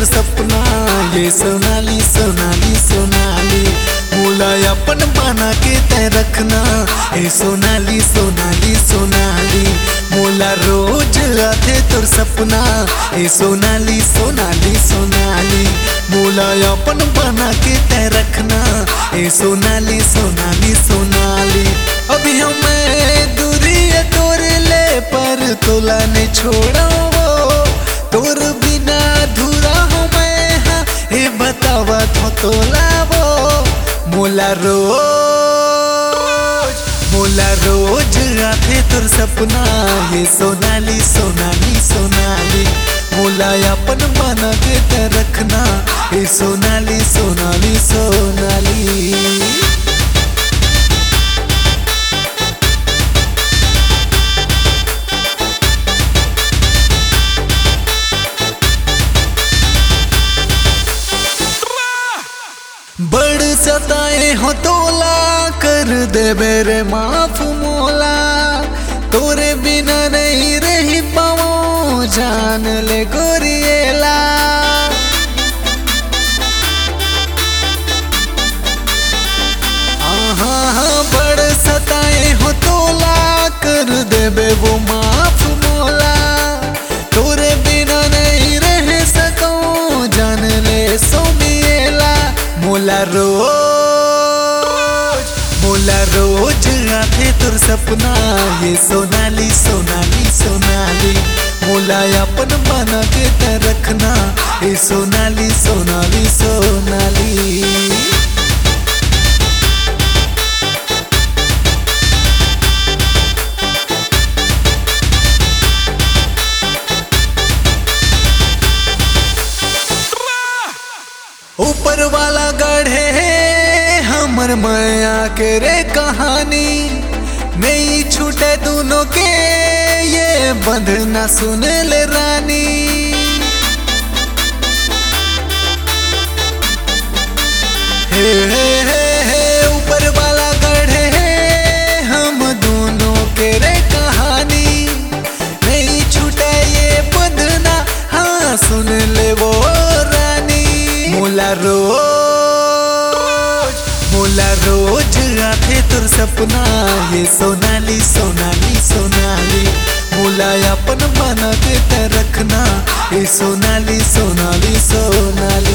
तोर सपना, ये सोनाली सोनाली सोनाली मोला अपन बना के तय रखना। ये सोनाली सोनाली सोनाली मोला रोज आते तोर सपना। ये सोनाली सोनाली सोनाली मोला अपन बना के तय रखना। ये सोनाली सोनाली सोनाली अभी हमें दूरी तोर ले पर तोला ने छोड़ा वो तोर बिना अधूरा हो मैं। हाँ ये बतावा तो तोला वो मोला रोज आते तोर सपना। ये सोनाली सोनाली सोनाली मोला अपन बना के तय रखना। ये सोनाली सोनाली सोनाली बड़ सताए हो तोला कर दे मेरे माफ मोला। तोरे बिना नहीं रही पाओ जान ले गोरिएला। हाँ बड़ सताए हो तोला कर दे बे वो माफ मोला। तोरे बिना नहीं रह सको जान ले सोमिएला। मोला रोज आते तोर सपना। ये सोनाली सोनाली सोनाली मोला अपन बना के तय रखना। ये सोनाली सोनाली सोनाली ऊपर वाला गढ़े हमर माया के रे कहानी। नहीं छूटे दोनों के ये बंधना सुन ले रानी। हे ऊपर वाला गढ़े हम दोनों के रे कहानी। नहीं छूटे ये बंधना हाँ सुन ले वो रानी। मोला रोज आते तोर सपना। ये सोनाली सोनाली सोनाली मोला अपन बना के तय रखना। ये Sonali Sonali Sonali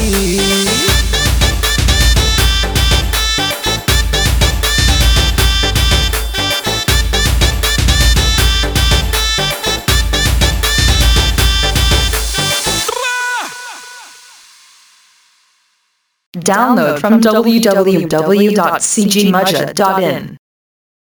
Download from www.cgmudja.in